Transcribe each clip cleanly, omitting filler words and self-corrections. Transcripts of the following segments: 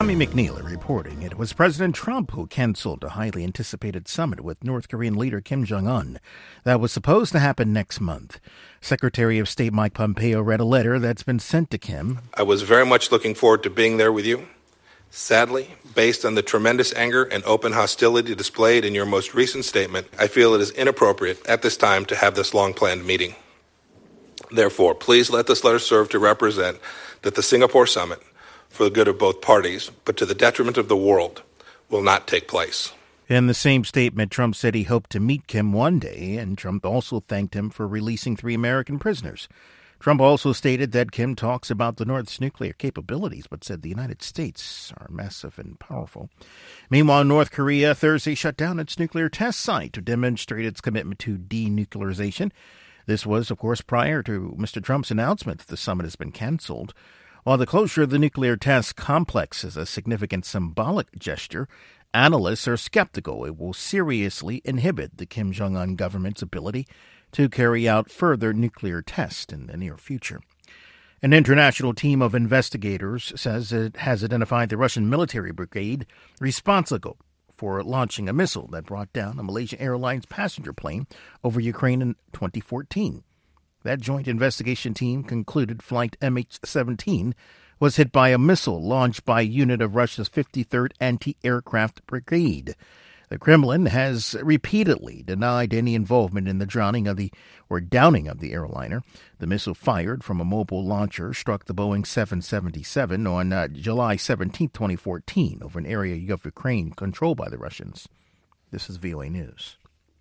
Tommy McNeil reporting. It was President Trump who canceled a highly anticipated summit with North Korean leader Kim Jong-un that was supposed to happen next month. Secretary of State Mike Pompeo read a letter that's been sent to Kim. I was very much looking forward to being there with you. Sadly, based on the tremendous anger and open hostility displayed in your most recent statement, I feel it is inappropriate at this time to have this long-planned meeting. Therefore, please let this letter serve to represent that the Singapore summit, for the good of both parties, but to the detriment of the world, will not take place. In the same statement, Trump said he hoped to meet Kim one day, and Trump also thanked him for releasing 3 American prisoners. Trump also stated that Kim talks about the North's nuclear capabilities, but said the United States are massive and powerful. Meanwhile, North Korea Thursday shut down its nuclear test site to demonstrate its commitment to denuclearization. This was, of course, prior to Mr. Trump's announcement that the summit has been canceled. While the closure of the nuclear test complex is a significant symbolic gesture, analysts are skeptical it will seriously inhibit the Kim Jong-un government's ability to carry out further nuclear tests in the near future. An international team of investigators says it has identified the Russian military brigade responsible for launching a missile that brought down a Malaysia Airlines passenger plane over Ukraine in 2014. That joint investigation team concluded Flight MH17 was hit by a missile launched by a unit of Russia's 53rd Anti-Aircraft Brigade. The Kremlin has repeatedly denied any involvement in the downing of the airliner. The missile fired from a mobile launcher struck the Boeing 777 on July 17, 2014, over an area of Ukraine controlled by the Russians. This is VOA News.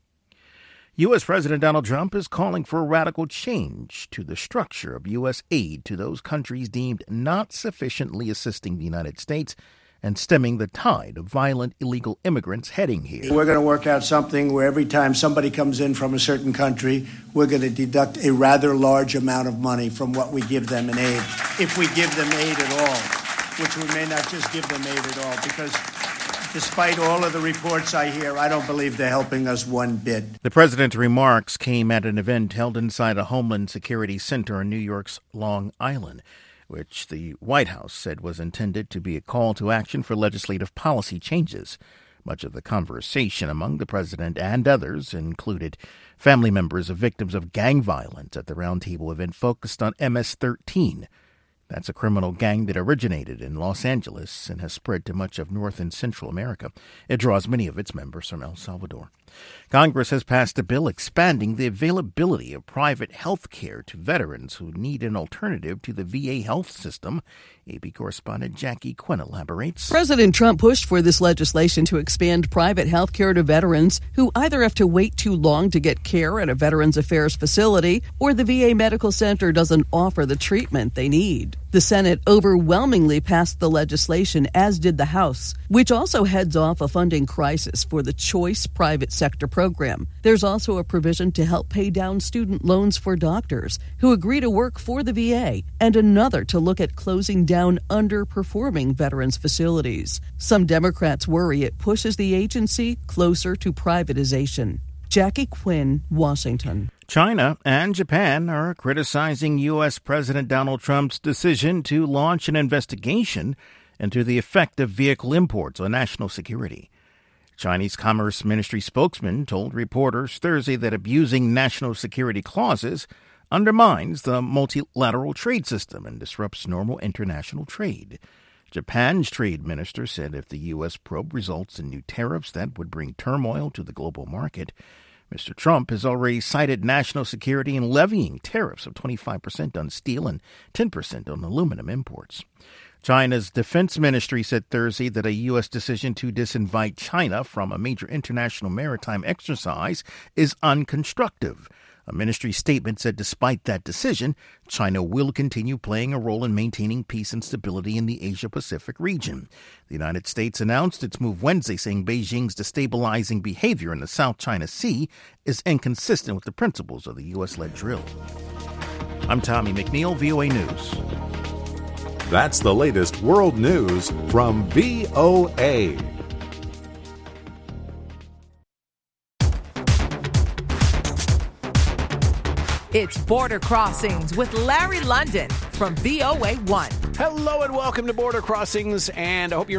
U.S. President Donald Trump is calling for a radical change to the structure of U.S. aid to those countries deemed not sufficiently assisting the United States and stemming the tide of violent illegal immigrants heading here. We're going to work out something where every time somebody comes in from a certain country, we're going to deduct a rather large amount of money from what we give them in aid, if we give them aid at all, which we may not just give them aid at all, because despite all of the reports I hear, I don't believe they're helping us one bit. The president's remarks came at an event held inside a Homeland Security Center in New York's Long Island, which the White House said was intended to be a call to action for legislative policy changes. Much of the conversation among the president and others included family members of victims of gang violence at the roundtable event focused on MS-13. That's a criminal gang that originated in Los Angeles and has spread to much of North and Central America. It draws many of its members from El Salvador. Congress has passed a bill expanding the availability of private health care to veterans who need an alternative to the VA health system. AP correspondent Jackie Quinn elaborates. President Trump pushed for this legislation to expand private health care to veterans who either have to wait too long to get care at a Veterans Affairs facility or the VA medical center doesn't offer the treatment they need. The Senate overwhelmingly passed the legislation, as did the House, which also heads off a funding crisis for the Choice Private Sector program. There's also a provision to help pay down student loans for doctors who agree to work for the VA, and another to look at closing down underperforming veterans facilities. Some Democrats worry it pushes the agency closer to privatization. Jackie Quinn, Washington. China and Japan are criticizing U.S. President Donald Trump's decision to launch an investigation into the effect of vehicle imports on national security. Chinese Commerce Ministry spokesman told reporters Thursday that abusing national security clauses undermines the multilateral trade system and disrupts normal international trade. Japan's trade minister said if the U.S. probe results in new tariffs, that would bring turmoil to the global market. Mr. Trump has already cited national security in levying tariffs of 25% on steel and 10% on aluminum imports. China's defense ministry said Thursday that a U.S. decision to disinvite China from a major international maritime exercise is unconstructive. A ministry statement said despite that decision, China will continue playing a role in maintaining peace and stability in the Asia-Pacific region. The United States announced its move Wednesday, saying Beijing's destabilizing behavior in the South China Sea is inconsistent with the principles of the U.S.-led drill. I'm Tommy McNeil, VOA News. That's the latest world news from VOA. It's Border Crossings with Larry London from VOA1. Hello and welcome to Border Crossings, and I hope you're